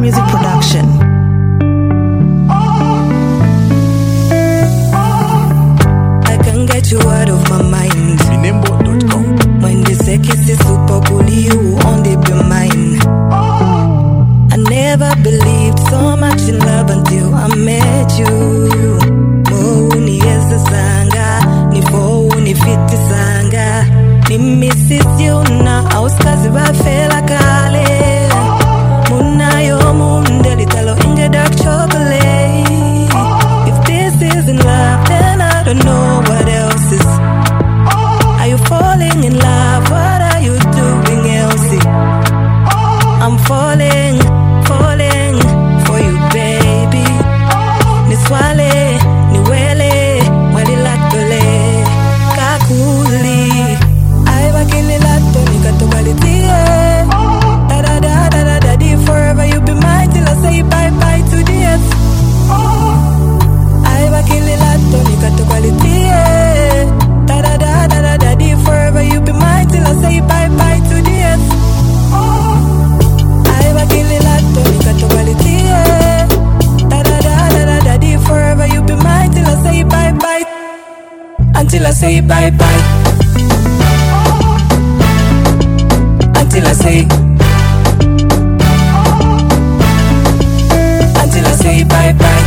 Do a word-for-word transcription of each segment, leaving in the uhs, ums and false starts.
Music Production. I can't get you out of my mind. Minembo dot com. When they say kiss is super cool, you only be mine. I never believed so much in love until I met you. Mooni eza sanga, ni fo ni fiti sanga. Ni misses you na auskazi ba fela kale. Muna yo mundeli talo inje dark chocolate. If this isn't love, then I don't know what else is. Are you falling in love? What are you doing, Elsie? I'm falling, falling for you, baby. Niswale, niwele, walilakole, kakuli. Aiba kililato, nikatobalitie. Da da da da da da di. Forever you be mine till I say bye bye to the earth. Aiba kililato, nikatobalitie. Da da da da da da di. Forever you be mine till I say bye bye to the earth. Aiba kililato, nikatobalitie. Da da da da da da di. Forever you be mine till I say bye bye. Until I say bye bye. Until I say. Until I say bye bye.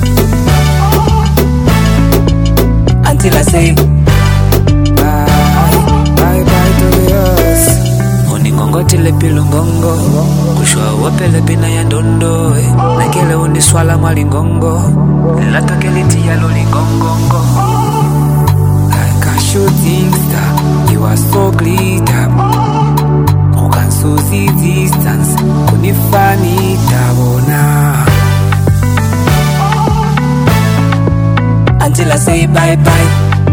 Until I say bye bye bye to the earth. Uningongo tile pilungongo, kushwa wapele bina ya ndondo. Nakele uniswala malingongo, lato keliti ya lolingongongo. Like a shooting star, you are so glitter. You can so see distance, kunifani tabona. until I say bye bye.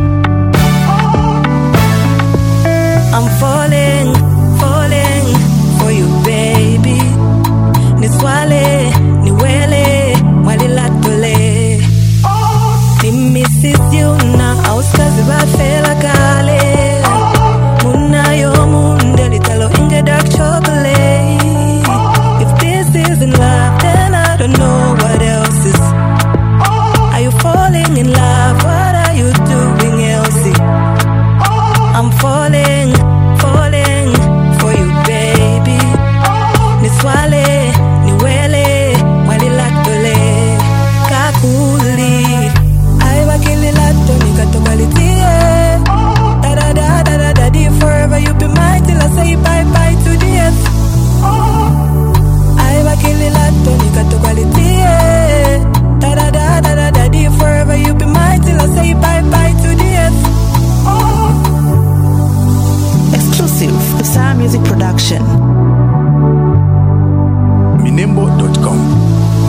I'm falling, falling for you, baby. Niswale, niwele, walilatole. Ni misses you na auskazi ba fela kale. Muna yo mundeli talo inje dark chocolate. If this isn't love, then I don't know what else is. Are you falling in love? What are you doing, Elsie? I'm falling, falling for you, baby. Niswale, niwele, walilakole, kakuli. Aiba kililato, nikatobalitie. Da da da da da da di. Forever you be mine till I say bye bye to the earth. Aiba kililato, nikatobalitie. Da da da da da da di. Forever you be mine till I say bye bye to the earth. Exclusive Usara Music Production. Minembo dot com.